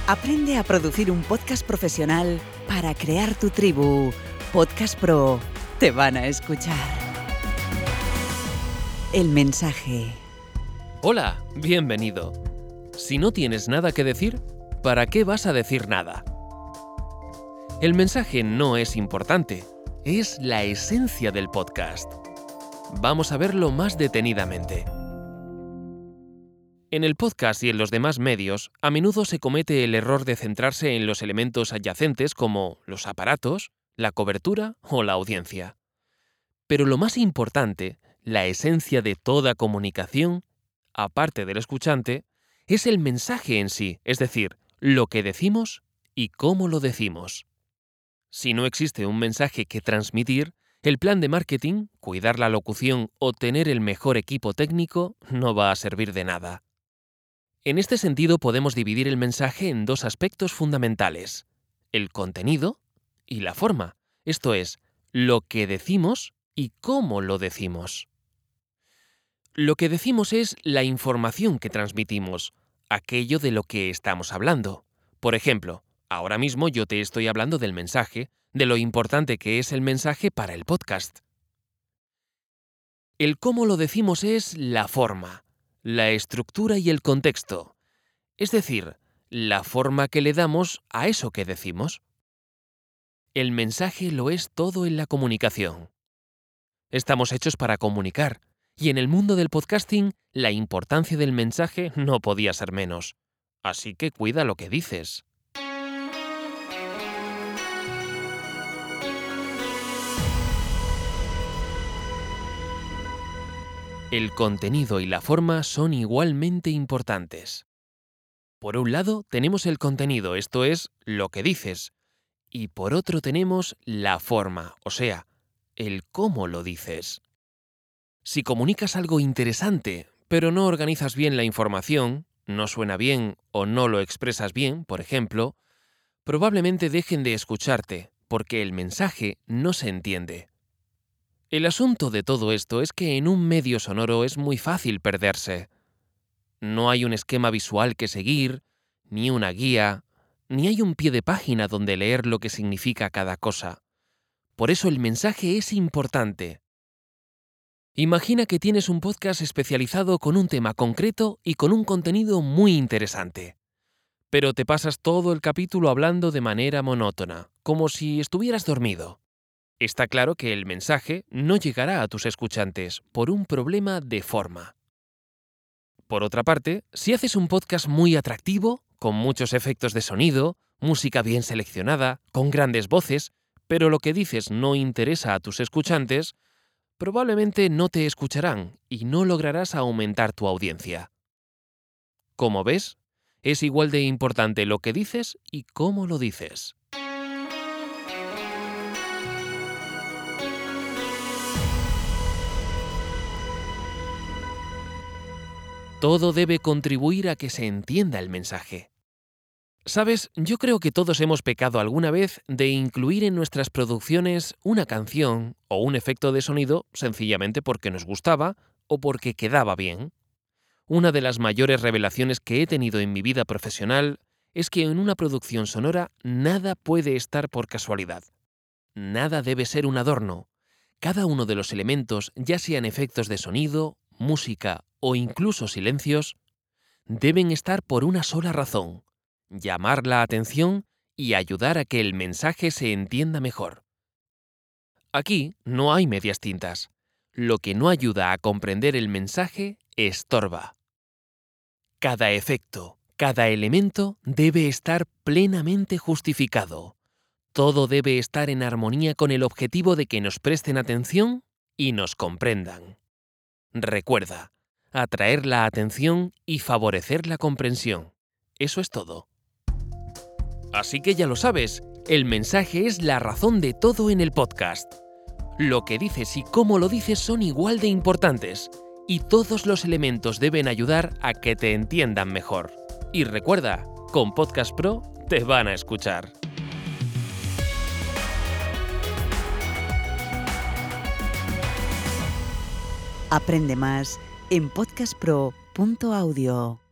Aprende a producir un podcast profesional para crear tu tribu. Podcast Pro. Te van a escuchar. El mensaje. Hola, bienvenido. Si no tienes nada que decir, ¿para qué vas a decir nada? El mensaje no es importante, es la esencia del podcast. Vamos a verlo más detenidamente. En el podcast y en los demás medios, a menudo se comete el error de centrarse en los elementos adyacentes como los aparatos, la cobertura o la audiencia. Pero lo más importante, la esencia de toda comunicación, aparte del escuchante, es el mensaje en sí, es decir, lo que decimos y cómo lo decimos. Si no existe un mensaje que transmitir, el plan de marketing, cuidar la locución o tener el mejor equipo técnico no va a servir de nada. En este sentido podemos dividir el mensaje en dos aspectos fundamentales: el contenido y la forma, esto es, lo que decimos y cómo lo decimos. Lo que decimos es la información que transmitimos, aquello de lo que estamos hablando. Por ejemplo, ahora mismo yo te estoy hablando del mensaje, de lo importante que es el mensaje para el podcast. El cómo lo decimos es la forma, la estructura y el contexto, es decir, la forma que le damos a eso que decimos. El mensaje lo es todo en la comunicación. Estamos hechos para comunicar, y en el mundo del podcasting, la importancia del mensaje no podía ser menos. Así que cuida lo que dices. El contenido y la forma son igualmente importantes. Por un lado tenemos el contenido, esto es, lo que dices, y por otro tenemos la forma, o sea, el cómo lo dices. Si comunicas algo interesante, pero no organizas bien la información, no suena bien o no lo expresas bien, por ejemplo, probablemente dejen de escucharte, porque el mensaje no se entiende. El asunto de todo esto es que en un medio sonoro es muy fácil perderse. No hay un esquema visual que seguir, ni una guía, ni hay un pie de página donde leer lo que significa cada cosa. Por eso el mensaje es importante. Imagina que tienes un podcast especializado con un tema concreto y con un contenido muy interesante. Pero te pasas todo el capítulo hablando de manera monótona, como si estuvieras dormido. Está claro que el mensaje no llegará a tus escuchantes por un problema de forma. Por otra parte, si haces un podcast muy atractivo, con muchos efectos de sonido, música bien seleccionada, con grandes voces, pero lo que dices no interesa a tus escuchantes, probablemente no te escucharán y no lograrás aumentar tu audiencia. Como ves, es igual de importante lo que dices y cómo lo dices. Todo debe contribuir a que se entienda el mensaje. ¿Sabes? Yo creo que todos hemos pecado alguna vez de incluir en nuestras producciones una canción o un efecto de sonido sencillamente porque nos gustaba o porque quedaba bien. Una de las mayores revelaciones que he tenido en mi vida profesional es que en una producción sonora nada puede estar por casualidad. Nada debe ser un adorno. Cada uno de los elementos, ya sean efectos de sonido, música o incluso silencios, deben estar por una sola razón: llamar la atención y ayudar a que el mensaje se entienda mejor. Aquí no hay medias tintas. Lo que no ayuda a comprender el mensaje estorba. Cada efecto, cada elemento debe estar plenamente justificado. Todo debe estar en armonía con el objetivo de que nos presten atención y nos comprendan. Recuerda, atraer la atención y favorecer la comprensión. Eso es todo. Así que ya lo sabes, el mensaje es la razón de todo en el podcast. Lo que dices y cómo lo dices son igual de importantes, y todos los elementos deben ayudar a que te entiendan mejor. Y recuerda, con Podcast Pro te van a escuchar. Aprende más en podcastpro.audio.